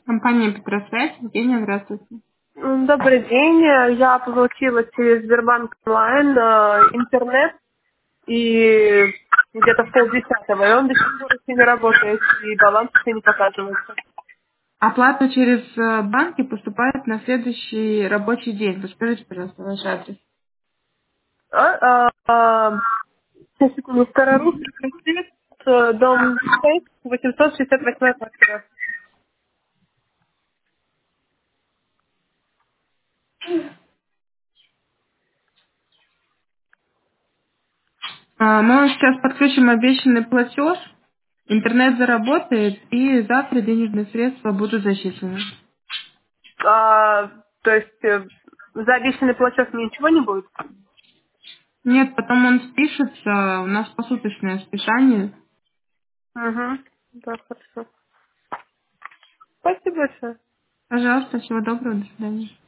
Компания Петросвязь. Евгения, здравствуйте. Добрый день. Я получила через Сбербанк онлайн интернет и где-то в полдесятого, и он до сих пор еще не работает, и баланс еще не показывается. Оплата через банки поступает на следующий рабочий день. Подскажите, пожалуйста, ваш адрес. Сейчас, секунду, Старорусский проспект, дом 6, 868 квартира. Мы сейчас подключим обещанный платеж, интернет заработает, и завтра денежные средства будут зачислены. То есть за обещанный платеж мне ничего не будет? Нет, потом он спишется, у нас посуточное списание. Угу. Да, хорошо. Спасибо большое. Пожалуйста, всего доброго, до свидания.